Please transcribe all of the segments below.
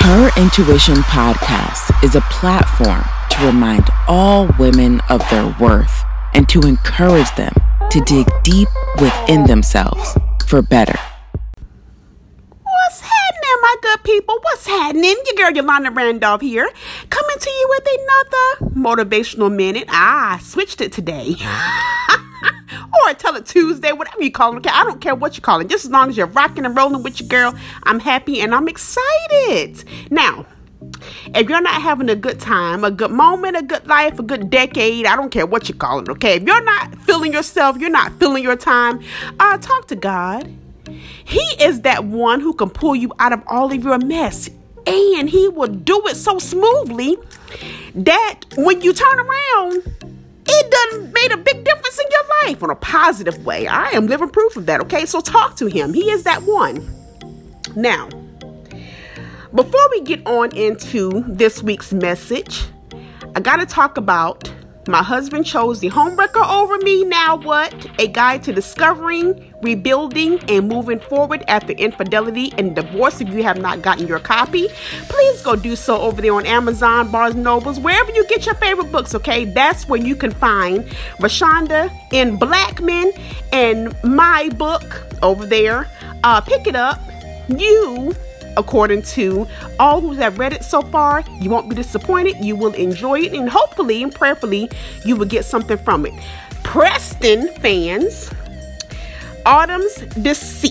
Her Intuition Podcast is a platform to remind all women of their worth and to encourage them to dig deep within themselves for better. What's happening, my good people? What's happening? Your girl Yolanda Randolph here, coming to you with another motivational minute. I switched it today. Or Tell It Tuesday, whatever you call it. I don't care what you call it. Just as long as you're rocking and rolling with your girl, I'm happy and I'm excited. Now, if you're not having a good time, a good moment, a good life, a good decade, I don't care what you call it, okay? If you're not feeling yourself, you're not feeling your time, talk to God. He is that one who can pull you out of all of your mess. And he will do it so smoothly that when you turn around, it done made a big difference in your life in a positive way. I am living proof of that, okay? So talk to him. He is that one. Now, before we get on into this week's message, I got to talk about my husband chose the homewrecker over me. Now what? A guide to discovering, rebuilding, and moving forward after infidelity and divorce. If you have not gotten your copy, please go do so over there on Amazon, Barnes & Nobles, wherever you get your favorite books, okay? That's where you can find Rashonda N. Blackman and my book over there. Pick it up. According to all who have read it so far, you won't be disappointed. You will enjoy it, and hopefully and prayerfully, you will get something from it. Preston fans, Autumn's Deceit.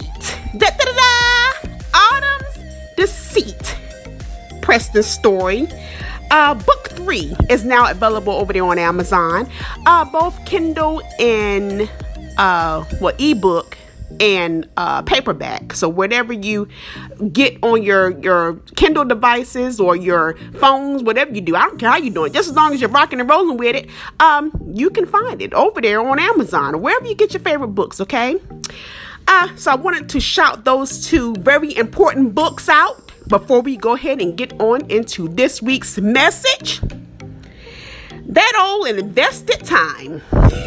Autumn's Deceit. Preston's story. Book 3 is now available over there on Amazon. Both Kindle and ebook and paperback. So whatever you get on your Kindle devices or your phones, whatever you do, I don't care how you're doing, just as long as you're rocking and rolling with it, you can find it over there on Amazon or wherever you get your favorite books, okay? So I wanted to shout those two very important books out before we go ahead and get on into this week's message. That old invested time.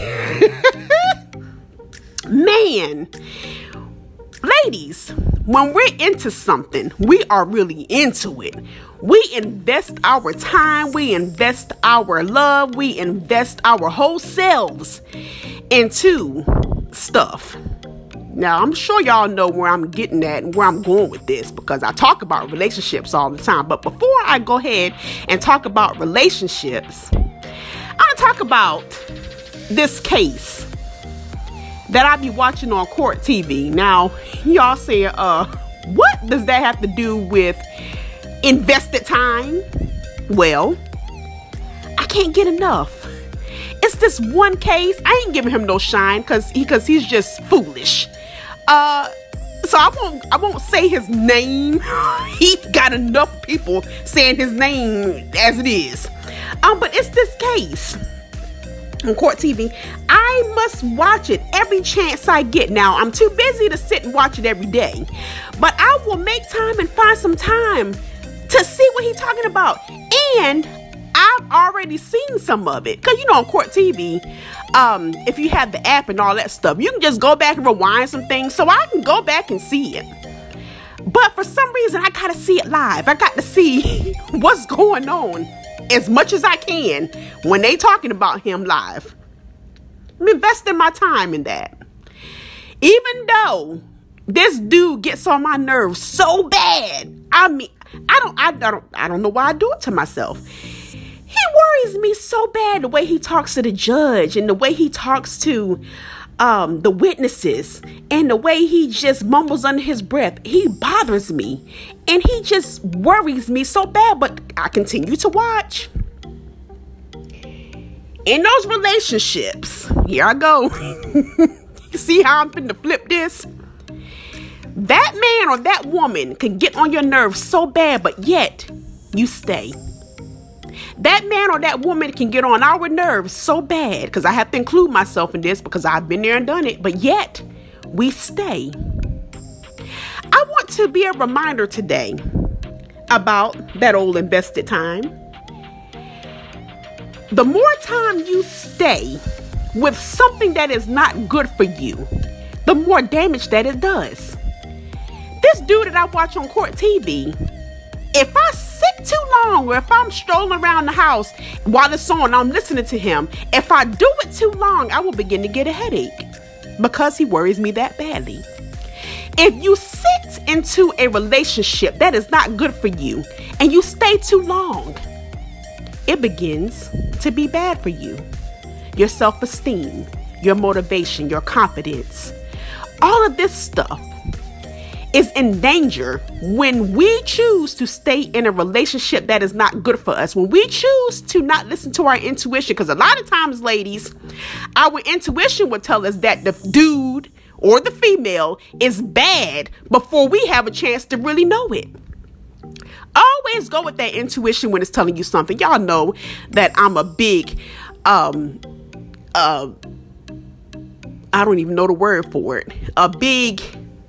Man, ladies, when we're into something, we are really into it. We invest our time, we invest our love, we invest our whole selves into stuff. Now, I'm sure y'all know where I'm getting at and where I'm going with this because I talk about relationships all the time. But before I go ahead and talk about relationships, I'm going to talk about this case that I be watching on Court TV. Now, y'all say, what does that have to do with invested time? Well, I can't get enough. It's this one case. I ain't giving him no shine because he's just foolish. So I won't say his name. He got enough people saying his name as it is. But it's this case on Court TV. I must watch it every chance I get. Now, I'm too busy to sit and watch it every day, but I will make time and find some time to see what he's talking about. And I've already seen some of it because, on Court TV, if you have the app and all that stuff, you can just go back and rewind some things, so I can go back and see it. But for some reason, I gotta see it live. I got to see what's going on as much as I can when they talking about him live. I'm investing my time in that. Even though this dude gets on my nerves so bad. I mean, I don't know why I do it to myself. He worries me so bad, the way he talks to the judge and the way he talks to the witnesses and the way he just mumbles under his breath. He bothers me and he just worries me so bad, but I continue to watch. In those relationships, here I go. See how I'm finna flip this? That man or that woman can get on your nerves so bad, but yet you stay. That man or that woman can get on our nerves so bad, because I have to include myself in this because I've been there and done it, but yet we stay. I want to be a reminder today about that old invested time. The more time you stay with something that is not good for you, the more damage that it does. This dude that I watch on Court TV If I sit too long, or if I'm strolling around the house while it's on, I'm listening to him. If I do it too long, I will begin to get a headache because he worries me that badly. If you sit into a relationship that is not good for you and you stay too long, it begins to be bad for you. Your self-esteem, your motivation, your confidence, all of this stuff is in danger when we choose to stay in a relationship that is not good for us. When we choose to not listen to our intuition, because a lot of times, ladies, our intuition will tell us that the dude or the female is bad before we have a chance to really know it. Always go with that intuition when it's telling you something. Y'all know that I'm a big, I don't even know the word for it. A big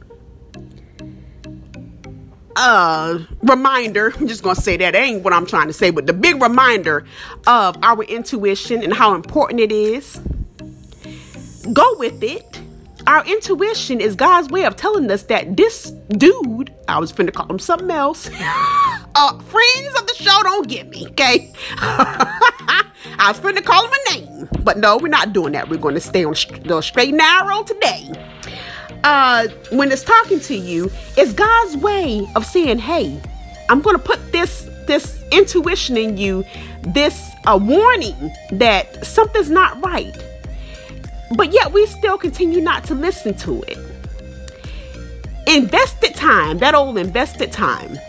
reminder. I'm just going to say that ain't what I'm trying to say, but the big reminder of our intuition and how important it is. Go with it. Our intuition is God's way of telling us that this dude, I was finna call him something else. Friends of the show don't get me, okay? I was finna call him a name, but no, we're not doing that. We're going to stay on the straight and narrow today. When it's talking to you, it's God's way of saying, hey, I'm going to put this intuition in you, this warning that something's not right. But yet we still continue not to listen to it. Invested time, that old invested time.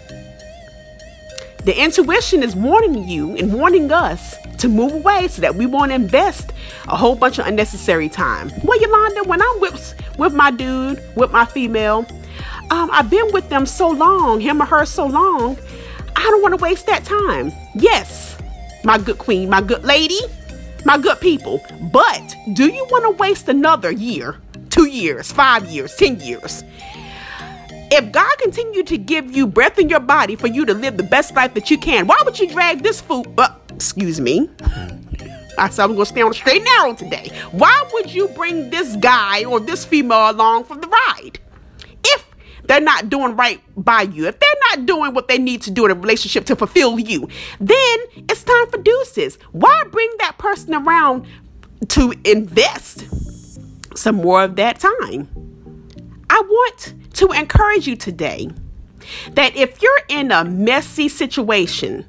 The intuition is warning you and warning us to move away so that we won't invest a whole bunch of unnecessary time. Well, Yolanda, when I'm with my dude, with my female, I've been with them so long, him or her so long, I don't want to waste that time. Yes, my good queen, my good lady, my good people. But do you want to waste another year, 2 years, 5 years, 10 years? If God continued to give you breath in your body for you to live the best life that you can, why would you drag this fool? Excuse me. I said I'm going to stay on the straight and narrow today. Why would you bring this guy or this female along for the ride? If they're not doing right by you, if they're not doing what they need to do in a relationship to fulfill you, then it's time for deuces. Why bring that person around to invest some more of that time? I want to encourage you today that if you're in a messy situation,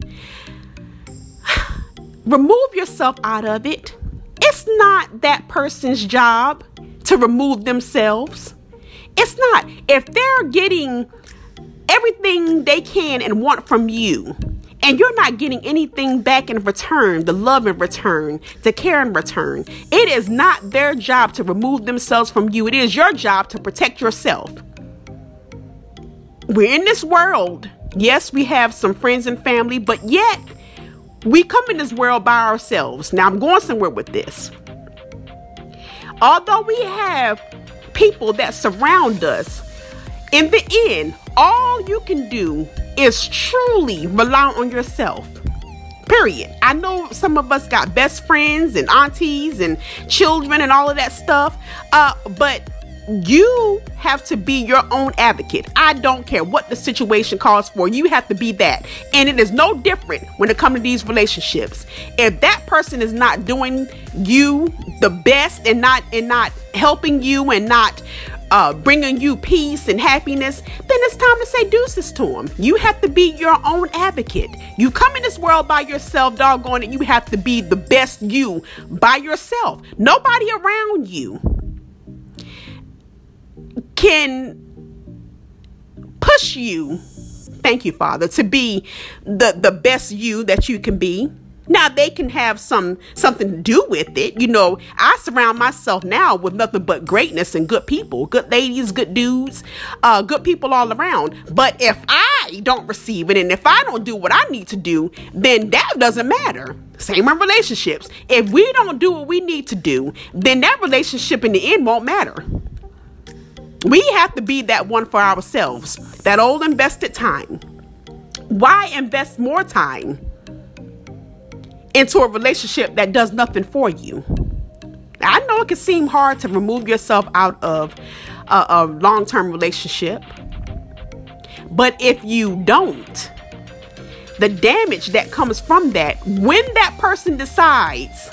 remove yourself out of it. It's not that person's job to remove themselves. It's not. If they're getting everything they can and want from you, and you're not getting anything back in return, the love in return, the care in return, it is not their job to remove themselves from you. It is your job to protect yourself. We're in this world. Yes, we have some friends and family, but yet we come in this world by ourselves. Now, I'm going somewhere with this. Although we have people that surround us, in the end, all you can do is truly rely on yourself. Period. I know some of us got best friends and aunties and children and all of that stuff, but you have to be your own advocate. I don't care what the situation calls for. You have to be that. And it is no different when it comes to these relationships. If that person is not doing you the best and not helping you and not bringing you peace and happiness, then it's time to say deuces to them. You have to be your own advocate. You come in this world by yourself, doggone it. You have to be the best you by yourself. Nobody around you can push you, thank you, Father, to be the best you that you can be. Now, they can have something to do with it. You know, I surround myself now with nothing but greatness and good people, good ladies, good dudes, good people all around. But if I don't receive it and if I don't do what I need to do, then that doesn't matter. Same in relationships. If we don't do what we need to do, then that relationship in the end won't matter. We have to be that one for ourselves. That old invested time. Why invest more time into a relationship that does nothing for you? I know it can seem hard to remove yourself out of a long-term relationship, but if you don't, the damage that comes from that when that person decides,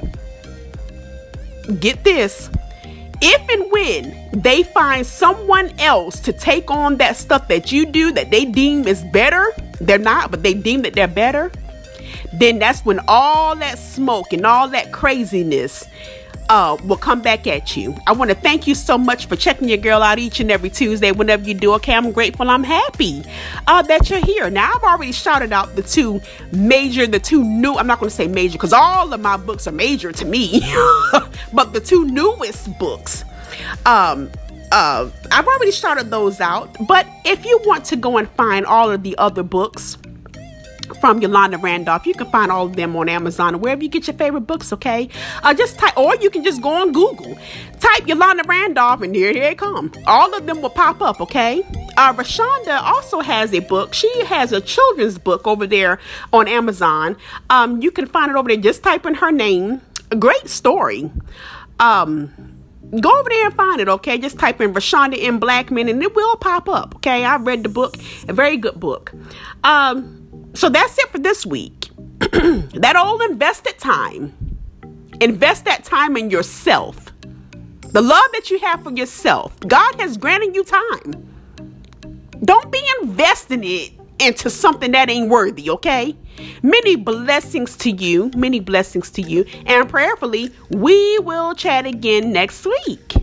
get this, if and when they find someone else to take on that stuff that you do that they deem is better, they're not, but they deem that they're better, then that's when all that smoke and all that craziness will come back at you. I want to thank you so much for checking your girl out each and every Tuesday whenever you do. Okay, I'm grateful. I'm happy that you're here. Now, I've already shouted out the two new, I'm not going to say major because all of my books are major to me, but the two newest books, I've already shouted those out. But if you want to go and find all of the other books from Yolanda Randolph, you can find all of them on Amazon or wherever you get your favorite books, okay? Just type, or you can just go on Google, type Yolanda Randolph, and here it come. All of them will pop up, okay? Rashonda also has a book. She has a children's book over there on Amazon. You can find it over there. Just type in her name. A great story. Go over there and find it, okay? Just type in Rashonda M. Blackman, and it will pop up, okay? I read the book. A very good book. So that's it for this week. That old invested time. Invest that time in yourself. The love that you have for yourself. God has granted you time. Don't be investing it into something that ain't worthy, okay? Many blessings to you. Many blessings to you. And prayerfully, we will chat again next week.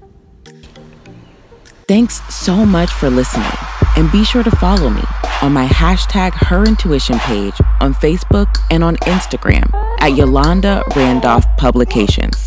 Thanks so much for listening. And be sure to follow me on my #HerIntuition page on Facebook and on Instagram at Yolanda Randolph Publications.